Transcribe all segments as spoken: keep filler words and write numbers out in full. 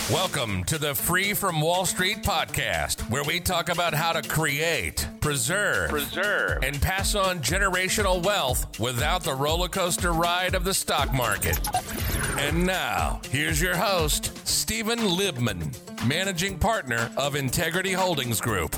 Welcome to the Free from Wall Street podcast, where we talk about how to create, preserve, preserve, and pass on generational wealth without the roller coaster ride of the stock market. And now, here's your host, Stephen Libman, managing partner of Integrity Holdings Group.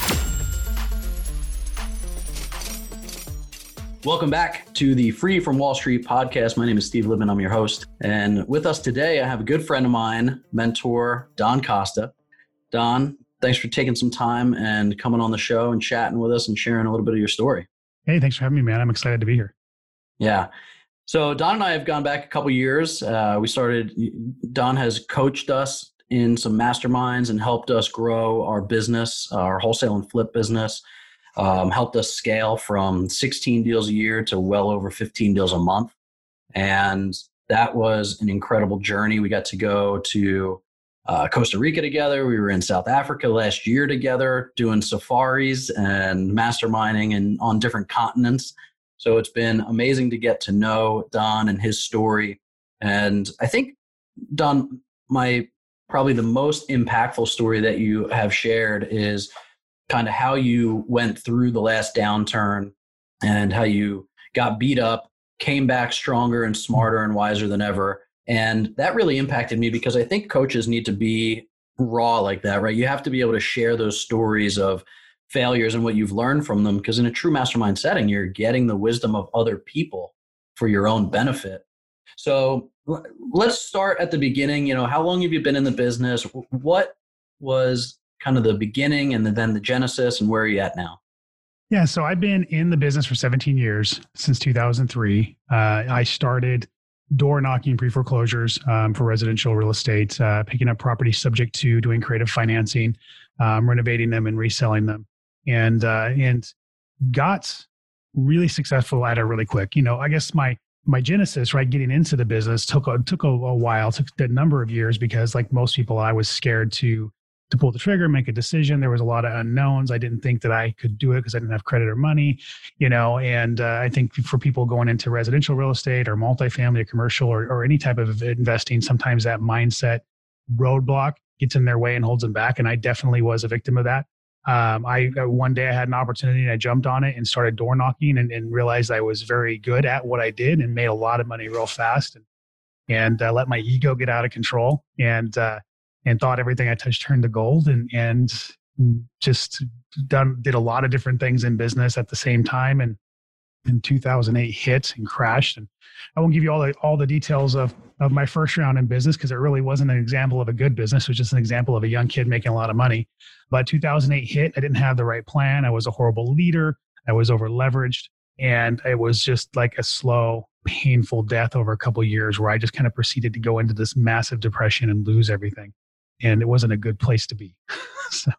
Welcome back to the Free from Wall Street podcast. My name is Steve Libman. I'm your host. And with us today, I have a good friend of mine, mentor, Don Costa. Don, thanks for taking some time and coming on the show and chatting with us and sharing a little bit of your story. Hey, thanks for having me, man. I'm excited to be here. Yeah. So Don and I have gone back a couple years. Uh, we started, Don has coached us in some masterminds and helped us grow our business, our wholesale and flip business. Um, helped us scale from sixteen deals a year to well over fifteen deals a month. And that was an incredible journey. We got to go to uh, Costa Rica together. We were in South Africa last year together doing safaris and masterminding and on different continents. So it's been amazing to get to know Don and his story. And I think, Don, my probably the most impactful story that you have shared is kind of how you went through the last downturn and how you got beat up, came back stronger and smarter and wiser than ever. And that really impacted me because I think coaches need to be raw like that, right? You have to be able to share those stories of failures and what you've learned from them, because in a true mastermind setting, you're getting the wisdom of other people for your own benefit. So let's start at the beginning. You know, how long have you been in the business? What was kind of the beginning and then the genesis, and where are you at now? Yeah, so I've been in the business for seventeen years, since two thousand three. Uh, I started door knocking pre-foreclosures um, for residential real estate, uh, picking up properties subject to doing creative financing, um, renovating them and reselling them, and uh, and got really successful at it really quick. You know, I guess my my genesis, right, getting into the business took a, took a, a while, took a number of years, because like most people, I was scared to to pull the trigger, make a decision. There was a lot of unknowns. I didn't think that I could do it because I didn't have credit or money, you know, and uh, I think for people going into residential real estate or multifamily or commercial or, or any type of investing, sometimes that mindset roadblock gets in their way and holds them back. And I definitely was a victim of that. Um, I one day I had an opportunity and I jumped on it and started door knocking and, and realized I was very good at what I did and made a lot of money real fast, and, and uh, let my ego get out of control. And, uh, and thought everything I touched turned to gold, and and just done did a lot of different things in business at the same time. And in two thousand eight hit and crashed. And I won't give you all the all the details of of my first round in business, because it really wasn't an example of a good business. It was just an example of a young kid making a lot of money. But two thousand eight hit. I didn't have the right plan. I was a horrible leader. I was over leveraged, and it was just like a slow, painful death over a couple of years, where I just kind of proceeded to go into this massive depression and lose everything. And it wasn't a good place to be. so.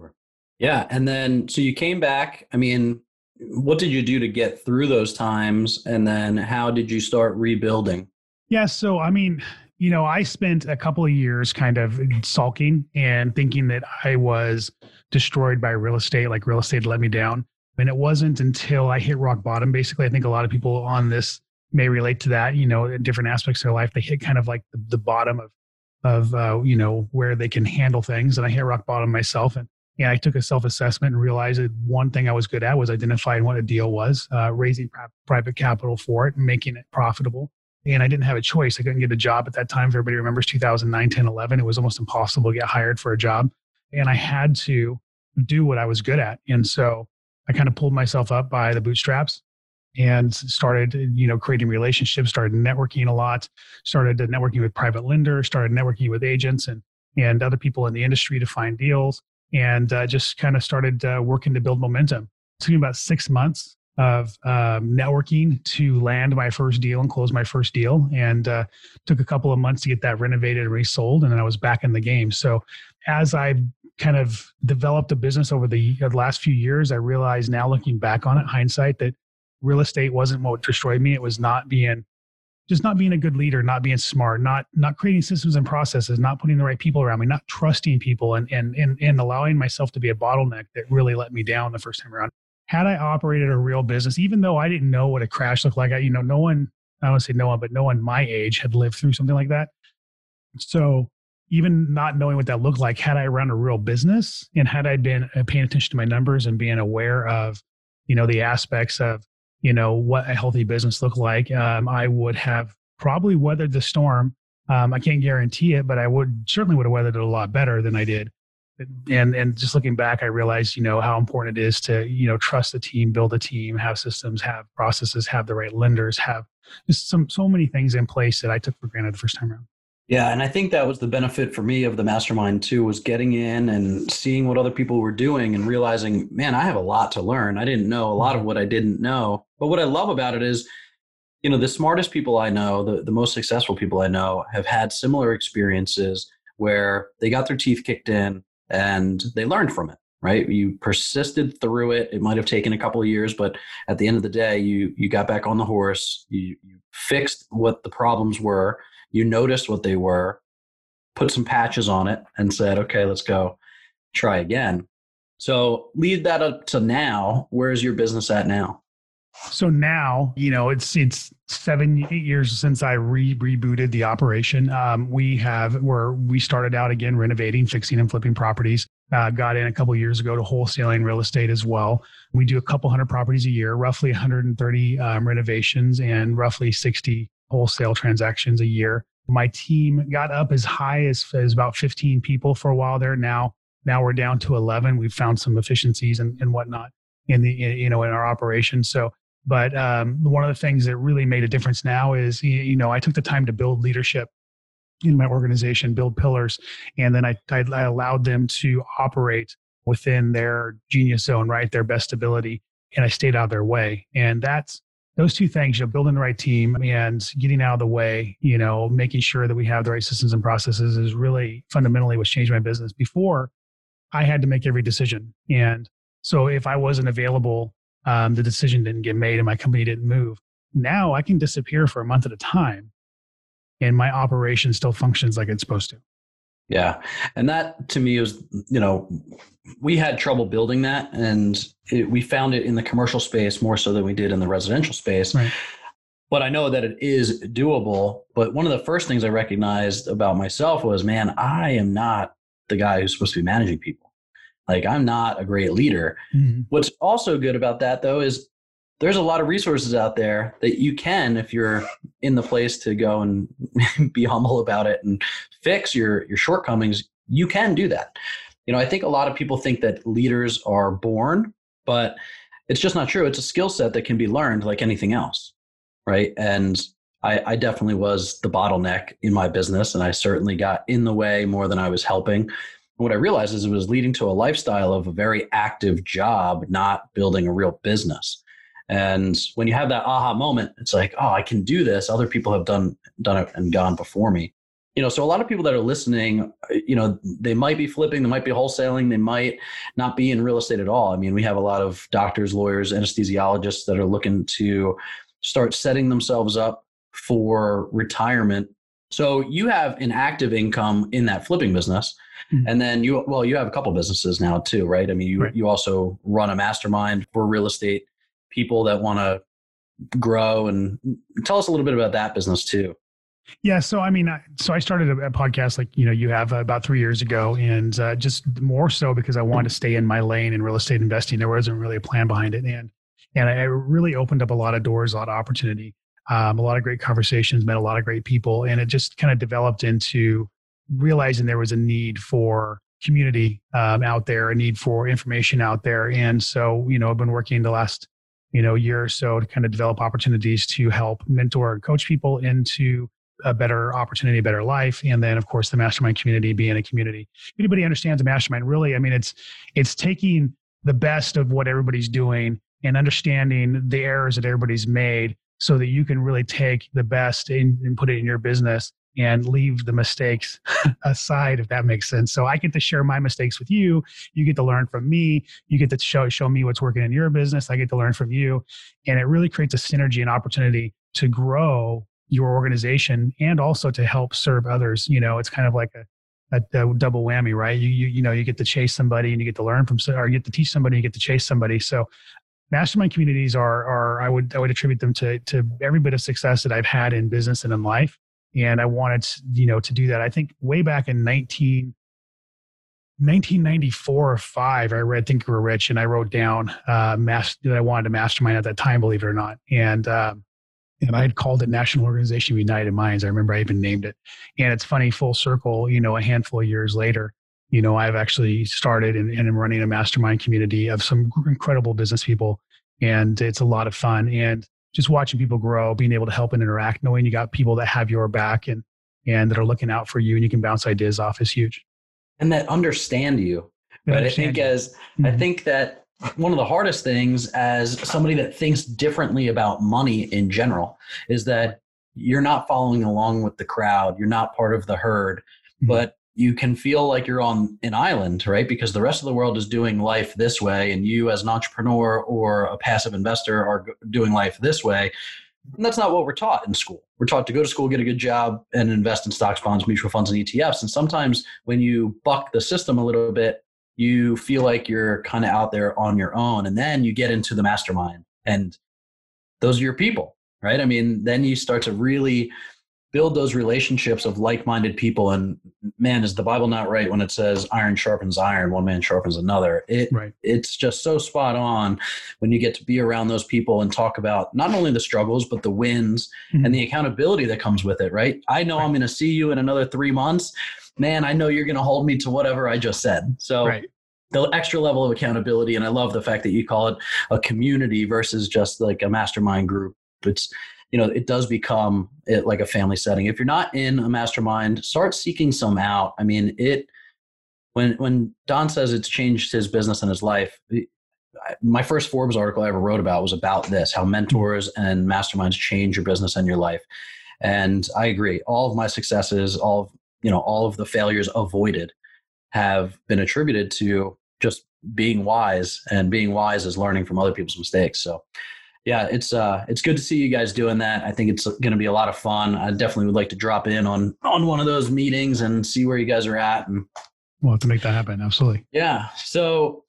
Yeah. And then, so you came back. I mean, what did you do to get through those times? And then how did you start rebuilding? Yeah. So, I mean, you know, I spent a couple of years kind of sulking and thinking that I was destroyed by real estate, like real estate let me down. And it wasn't until I hit rock bottom. Basically, I think a lot of people on this may relate to that, you know, in different aspects of their life. They hit kind of like the, the bottom of of, uh, you know, where they can handle things. And I hit rock bottom myself. And yeah, I took a self-assessment and realized that one thing I was good at was identifying what a deal was, uh, raising pri- private capital for it and making it profitable. And I didn't have a choice. I couldn't get a job at that time. If everybody remembers two thousand nine, ten, eleven, it was almost impossible to get hired for a job. And I had to do what I was good at. And so I kind of pulled myself up by the bootstraps and started, you know, creating relationships, started networking a lot, started networking with private lenders, started networking with agents and, and other people in the industry to find deals, and uh, just kind of started uh, working to build momentum. It took me about six months of um, networking to land my first deal and close my first deal, and uh, took a couple of months to get that renovated and resold, and then I was back in the game. So as I've kind of developed a business over the, the last few years, I realize now, looking back on it, hindsight, that real estate wasn't what destroyed me. It was not being, just not being a good leader, not being smart, not not creating systems and processes, not putting the right people around me, not trusting people, and and and, and allowing myself to be a bottleneck that really let me down the first time around. Had I operated a real business, even though I didn't know what a crash looked like, I, you know, no one, I don't want to say no one, but no one my age had lived through something like that. So even not knowing what that looked like, had I run a real business and had I been paying attention to my numbers and being aware of, you know, the aspects of, you know, what a healthy business looked like, um, I would have probably weathered the storm. Um, I can't guarantee it, but I would certainly would have weathered it a lot better than I did. And and just looking back, I realized, you know, how important it is to, you know, trust the team, build a team, have systems, have processes, have the right lenders, have just some so many things in place that I took for granted the first time around. Yeah, and I think that was the benefit for me of the mastermind too, was getting in and seeing what other people were doing and realizing, man, I have a lot to learn. I didn't know a lot of what I didn't know. But what I love about it is, you know, the smartest people I know, the, the most successful people I know have had similar experiences where they got their teeth kicked in and they learned from it, right? You persisted through it. It might have taken a couple of years, but at the end of the day, you you got back on the horse. You, you fixed what the problems were. You noticed what they were, put some patches on it, and said, okay, let's go try again. So lead that up to now. Where's your business at now? So now, you know, it's it's seven, eight years since I re rebooted the operation. Um, we have where we started out again renovating, fixing, and flipping properties. Uh, got in a couple of years ago to wholesaling real estate as well. We do a couple hundred properties a year, roughly one hundred thirty um, renovations and roughly sixty wholesale transactions a year. My team got up as high as, as about fifteen people for a while there. Now, now we're down to eleven. We've found some efficiencies and, and whatnot in the, you know, in our operation. So, but um, one of the things that really made a difference now is, you know, I took the time to build leadership in my organization, build pillars, and then I, I, I allowed them to operate within their genius zone, right? Their best ability. And I stayed out of their way. And that's, those two things, you know, building the right team and getting out of the way, you know, making sure that we have the right systems and processes is really fundamentally what's changed my business. Before, I had to make every decision. And so if I wasn't available, um, the decision didn't get made and my company didn't move. Now I can disappear for a month at a time and my operation still functions like it's supposed to. Yeah. And that to me was, you know, we had trouble building that, and it, we found it in the commercial space more so than we did in the residential space. Right. But I know that it is doable. But one of the first things I recognized about myself was, man, I am not the guy who's supposed to be managing people. Like, I'm not a great leader. Mm-hmm. What's also good about that, though, is there's a lot of resources out there that you can, if you're in the place to go and be humble about it and fix your, your shortcomings, you can do that. You know, I think a lot of people think that leaders are born, but it's just not true. It's a skill set that can be learned like anything else, right? And I, I definitely was the bottleneck in my business, and I certainly got in the way more than I was helping. And what I realized is it was leading to a lifestyle of a very active job, not building a real business. And when you have that aha moment, it's like, oh, I can do this. Other people have done done it and gone before me. You know, so a lot of people that are listening, you know, they might be flipping, they might be wholesaling, they might not be in real estate at all. I mean, we have a lot of doctors, lawyers, anesthesiologists that are looking to start setting themselves up for retirement. So you have an active income in that flipping business. Mm-hmm. And then you, well, you have a couple businesses now too, right? I mean, you, right. you also run a mastermind for real estate people that want to grow. And tell us a little bit about that business too. Yeah. So, I mean, so I started a, a podcast like, you know, you have uh, about three years ago, and uh, just more so because I wanted to stay in my lane in real estate investing. There wasn't really a plan behind it. And, and I really opened up a lot of doors, a lot of opportunity, um, a lot of great conversations, met a lot of great people. And it just kind of developed into realizing there was a need for community um, out there, a need for information out there. And so, you know, I've been working the last, you know, year or so to kind of develop opportunities to help mentor and coach people into a better opportunity, a better life. And then of course the mastermind community being a community. If anybody understands a mastermind, really, I mean, it's, it's taking the best of what everybody's doing and understanding the errors that everybody's made so that you can really take the best in, and put it in your business and leave the mistakes aside, if that makes sense. So I get to share my mistakes with you. You get to learn from me. You get to show, show me what's working in your business. I get to learn from you. And it really creates a synergy and opportunity to grow your organization and also to help serve others. You know, it's kind of like a, a, a double whammy, right? You, you, you know, you get to chase somebody and you get to learn from, or you get to teach somebody, you get to chase somebody. So mastermind communities are, are, I would, I would attribute them to, to every bit of success that I've had in business and in life. And I wanted to, you know, to do that. I think way back in nineteen ninety-four or five, I read Think and Grow Rich, and I wrote down uh, mas- that I wanted to mastermind at that time, believe it or not. And um, and I had called it National Organization of United Minds. I remember I even named it. And it's funny, full circle, you know, a handful of years later, you know, I've actually started and, and am running a mastermind community of some incredible business people. And it's a lot of fun. And just watching people grow, being able to help and interact, knowing you got people that have your back and and that are looking out for you and you can bounce ideas off is huge. And that understand you. But understand I think you. as mm-hmm. I think that one of the hardest things as somebody that thinks differently about money in general is that you're not following along with the crowd. You're not part of the herd, mm-hmm. but you can feel like you're on an island, right? Because the rest of the world is doing life this way. And you as an entrepreneur or a passive investor are doing life this way. And that's not what we're taught in school. We're taught to go to school, get a good job, and invest in stocks, bonds, mutual funds, and E T Fs. And sometimes when you buck the system a little bit, you feel like you're kind of out there on your own. And then you get into the mastermind. And those are your people, right? I mean, then you start to really build those relationships of like-minded people. And man, is the Bible not right when it says iron sharpens iron, one man sharpens another? It, right. It's just so spot on when you get to be around those people and talk about not only the struggles, but the wins mm-hmm. and the accountability that comes with it, right? I know right. I'm going to see you in another three months. Man, I know you're going to hold me to whatever I just said. So right. the extra level of accountability. And I love the fact that you call it a community versus just like a mastermind group. It's, you know, it does become it like a family setting. If you're not in a mastermind, start seeking some out. I mean, it, when, when Don says it's changed his business and his life, my first Forbes article I ever wrote about was about this, how mentors and masterminds change your business and your life. And I agree. All of my successes, all of, you know, all of the failures avoided have been attributed to just being wise, and being wise is learning from other people's mistakes. So yeah, it's uh, it's good to see you guys doing that. I think it's going to be a lot of fun. I definitely would like to drop in on on one of those meetings and see where you guys are at. And we'll have to make that happen. Absolutely. Yeah. So,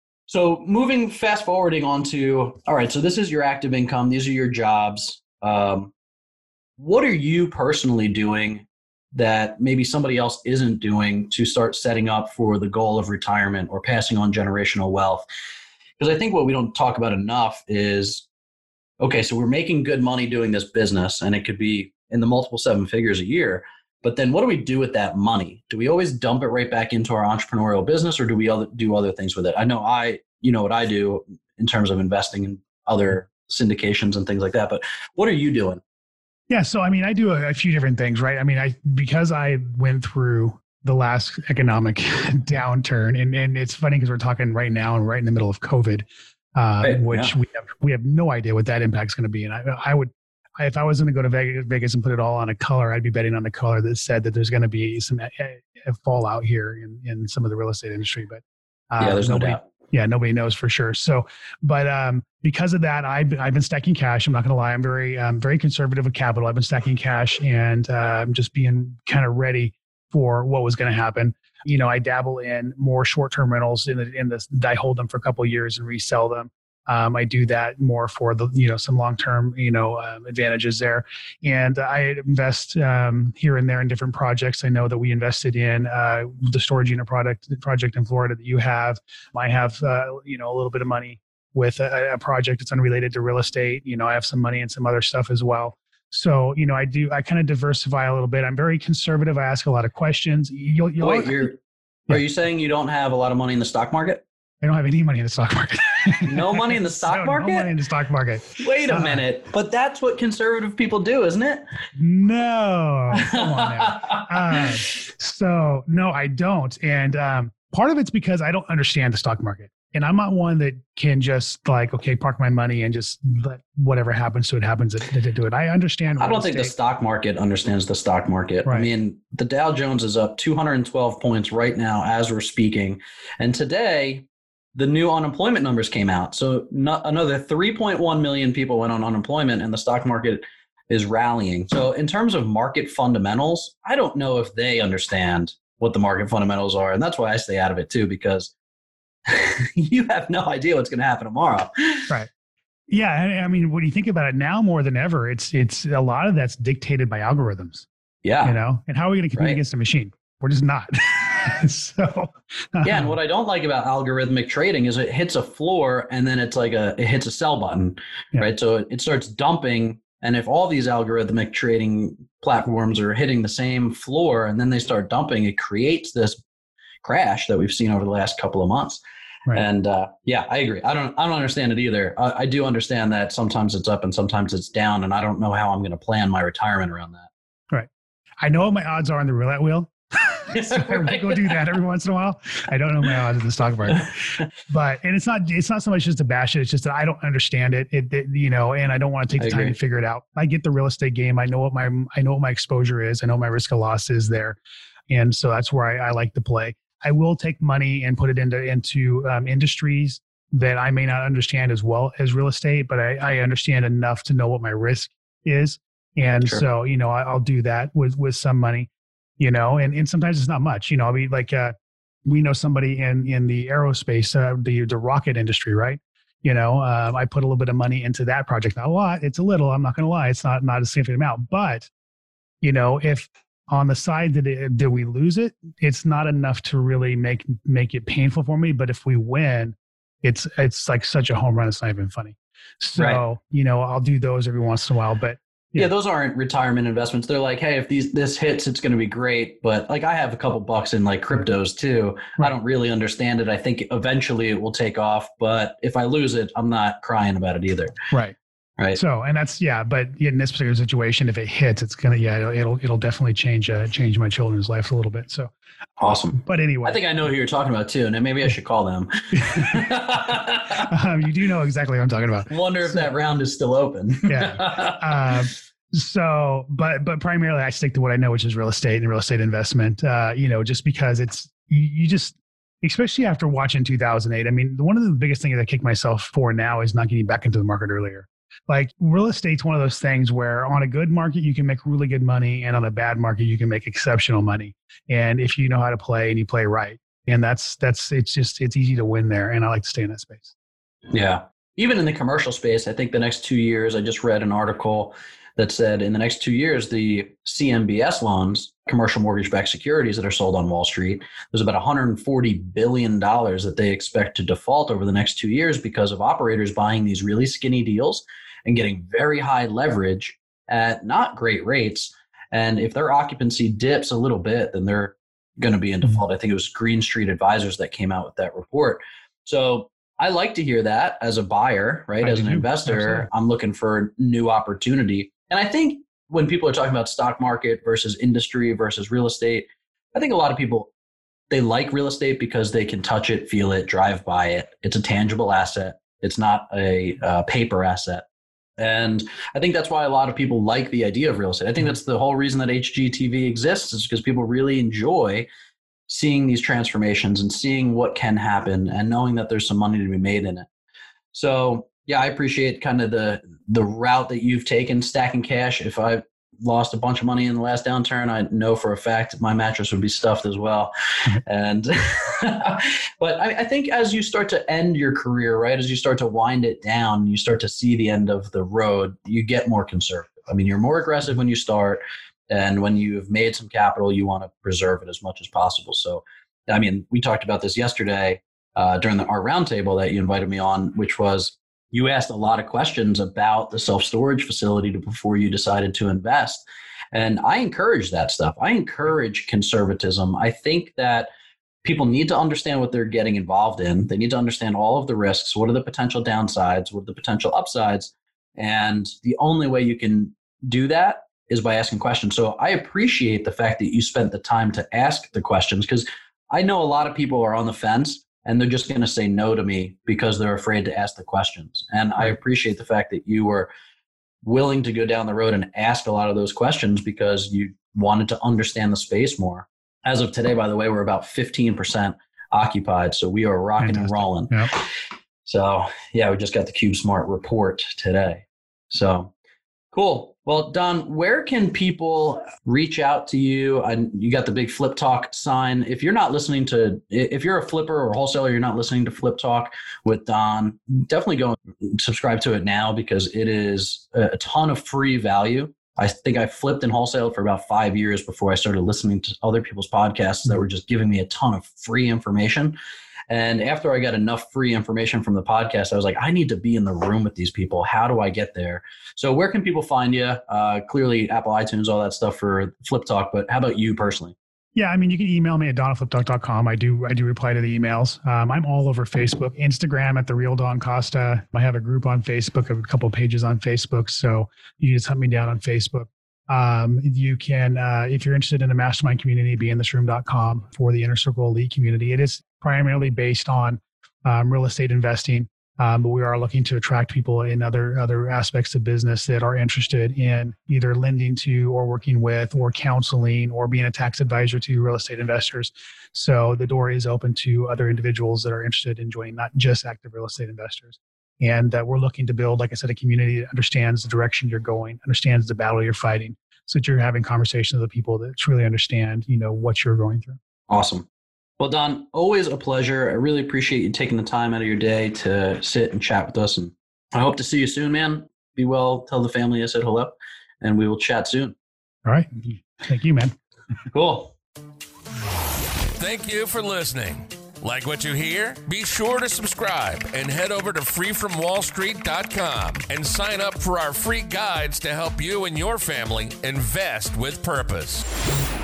so moving fast forwarding on to, all right, so this is your active income. These are your jobs. Um, what are you personally doing that maybe somebody else isn't doing to start setting up for the goal of retirement or passing on generational wealth? Because I think what we don't talk about enough is, okay, so we're making good money doing this business, and it could be in the multiple seven figures a year. But then what do we do with that money? Do we always dump it right back into our entrepreneurial business, or do we other, do other things with it? I know I, you know what I do in terms of investing in other syndications and things like that. But what are you doing? Yeah. So, I mean, I do a, a few different things, right? I mean, I, because I went through the last economic downturn, and, and it's funny because we're talking right now and right in the middle of COVID, uh, right, which yeah. we have, we have no idea what that impact is going to be. And I, I would, I, if I was going to go to Vegas, Vegas and put it all on a color, I'd be betting on the color that said that there's going to be some a, a fallout here in, in some of the real estate industry. But uh, yeah, there's nobody, no doubt. Yeah, nobody knows for sure. So, but um, because of that, I've, I've been stacking cash. I'm not going to lie. I'm very, um, very conservative with capital. I've been stacking cash and uh, just being kind of ready for what was going to happen. You know, I dabble in more short-term rentals in the, in this, I hold them for a couple of years and resell them. Um, I do that more for the, you know, some long-term, you know, um, advantages there. And I invest um, here and there in different projects. I know that we invested in uh, the storage unit product project in Florida that you have. I have, uh, you know, a little bit of money with a, a project that's unrelated to real estate. You know, I have some money and some other stuff as well. So, you know, I do, I kind of diversify a little bit. I'm very conservative. I ask a lot of questions. You'll, you'll Wait, you're, yeah. Are you saying you don't have a lot of money in the stock market? I don't have any money in the stock market. No money in the stock no, market? No money in the stock market. Wait a uh, minute. But that's what conservative people do, isn't it? No. Come on now. Uh, so, no, I don't. And um, part of it's because I don't understand the stock market. And I'm not one that can just like, okay, park my money and just let whatever happens to it happens to, to do it. I understand. I don't think the stock market understands the stock market. Right. I mean, the Dow Jones is up two hundred twelve points right now as we're speaking. And today, the new unemployment numbers came out. So not, another three point one million people went on unemployment, and the stock market is rallying. So in terms of market fundamentals, I don't know if they understand what the market fundamentals are. And that's why I stay out of it too, because you have no idea what's going to happen tomorrow. Right. Yeah. I mean, when you think about it now more than ever, it's, it's a lot of that's dictated by algorithms. Yeah. You know, and how are we going to compete Right. against a machine? We're just not. so yeah, and what I don't like about algorithmic trading is it hits a floor and then it's like a it hits a sell button, Yeah. right? So it, it starts dumping, and if all these algorithmic trading platforms are hitting the same floor and then they start dumping, it creates this crash that we've seen over the last couple of months. Right. And uh, yeah, I agree. I don't I don't understand it either. I, I do understand that sometimes it's up and sometimes it's down, and I don't know how I'm going to plan my retirement around that. Right. I know what my odds are on the roulette wheel. So I Right. go do that every once in a while. I don't know my odds in the stock market, but and it's not it's not so much just to bash it. It's just that I don't understand it. It, it you know, and I don't want to take I the time agree. to figure it out. I get the real estate game. I know what my I know what my exposure is. I know what my risk of loss is there, and so that's where I, I like to play. I will take money and put it into into um, industries that I may not understand as well as real estate, but I, I understand enough to know what my risk is, and Sure. so you know I, I'll do that with with some money. You know, and, and sometimes it's not much, you know, I mean, like, uh, we know somebody in, in the aerospace, uh, the, the rocket industry, right? You know, um, I put a little bit of money into that project, not a lot, it's a little, I'm not going to lie. It's not, not a significant amount, but you know, if on the side that it, did we lose it, it's not enough to really make, make it painful for me. But if we win, it's, it's like such a home run. It's not even funny. So, Right. you know, I'll do those every once in a while, but Yeah. Yeah. those aren't retirement investments. They're like, hey, if these this hits, it's going to be great. But like, I have a couple bucks in like cryptos too. Right. I don't really understand it. I think eventually it will take off. But if I lose it, I'm not crying about it either. right. Right. So, and that's, yeah, but in this particular situation, if it hits, it's going to, yeah, it'll, it'll, it'll definitely change, uh, change my children's life a little bit. So, Awesome. but anyway, I think I know who you're talking about too. And maybe I should call them. um, you do know exactly what I'm talking about. Wonder if that round is still open. Yeah. Um, so, but, but primarily I stick to what I know, which is real estate and real estate investment, uh, you know, just because it's, you, you just, especially after watching two thousand eight. I mean, one of the biggest things I kick myself for now is not getting back into the market earlier. Like real estate's one of those things where on a good market, you can make really good money. And on a bad market, you can make exceptional money. And if you know how to play and you play right, and that's, that's, it's just, it's easy to win there. And I like to stay in that space. Yeah. Even in the commercial space, I think the next two years, I just read an article that said in the next two years, the C M B S loans, commercial mortgage-backed securities that are sold on Wall Street, there's about one hundred forty billion dollars that they expect to default over the next two years because of operators buying these really skinny deals and getting very high leverage at not great rates. And if their occupancy dips a little bit, then they're going to be in default. I think it was Green Street Advisors that came out with that report. So I like to hear that as a buyer, right? I As an do. investor, Absolutely. I'm looking for new opportunity. And I think when people are talking about stock market versus industry versus real estate, I think a lot of people, they like real estate because they can touch it, feel it, drive by it. It's a tangible asset. It's not a uh, paper asset. And I think that's why a lot of people like the idea of real estate. I think that's the whole reason that H G T V exists, is because people really enjoy seeing these transformations and seeing what can happen and knowing that there's some money to be made in it. So yeah, I appreciate kind of the the route that you've taken, stacking cash. If I lost a bunch of money in the last downturn, I know for a fact my mattress would be stuffed as well. And but I, I think as you start to end your career, right, as you start to wind it down, you start to see the end of the road, you get more conservative. I mean, you're more aggressive when you start, and when you've made some capital, you want to preserve it as much as possible. So, I mean, we talked about this yesterday uh, during the, our roundtable that you invited me on, which was you asked a lot of questions about the self-storage facility to, before you decided to invest. And I encourage that stuff. I encourage conservatism. I think that people need to understand what they're getting involved in. They need to understand all of the risks. What are the potential downsides? What are the potential upsides? And the only way you can do that is by asking questions. So I appreciate the fact that you spent the time to ask the questions, because I know a lot of people are on the fence and they're just going to say no to me because they're afraid to ask the questions. And I appreciate the fact that you were willing to go down the road and ask a lot of those questions because you wanted to understand the space more. As of today, by the way, we're about fifteen percent occupied. So we are rocking Fantastic. and rolling. Yep. So yeah, we just got the CubeSmart report today. So cool. Well, Don, where can people reach out to you? I, you got the big Flip Talk sign. If you're not listening to, if you're a flipper or a wholesaler, you're not listening to Flip Talk with Don, definitely go and subscribe to it now, because it is a ton of free value I think I flipped and wholesaled for about five years before I started listening to other people's podcasts that were just giving me a ton of free information. And after I got enough free information from the podcast, I was like, I need to be in the room with these people. How do I get there? So where can people find you? Uh, clearly, Apple, iTunes, all that stuff for Flip Talk. But how about you personally? Yeah, I mean, you can email me at don at flip talk dot com. I do I do reply to the emails. Um, I'm all over Facebook, Instagram at The Real Don Costa. I have a group on Facebook, a couple of pages on Facebook. So you just hunt me down on Facebook. Um, you can, uh, if you're interested in a mastermind community, be in this room dot com for the Inner Circle Elite community. It is primarily based on um, real estate investing, um, but we are looking to attract people in other other aspects of business that are interested in either lending to or working with or counseling or being a tax advisor to real estate investors. So the door is open to other individuals that are interested in joining, not just active real estate investors. And uh, we're looking to build, like I said, a community that understands the direction you're going, understands the battle you're fighting, so that you're having conversations with people that truly understand, you know, what you're going through. Awesome. Well, Don, always a pleasure. I really appreciate you taking the time out of your day to sit and chat with us. And I hope to see you soon, man. Be well. Tell the family I said hello, and we will chat soon. All right. Thank you, man. Cool. Thank you for listening. Like what you hear? Be sure to subscribe and head over to free from wall street dot com and sign up for our free guides to help you and your family invest with purpose.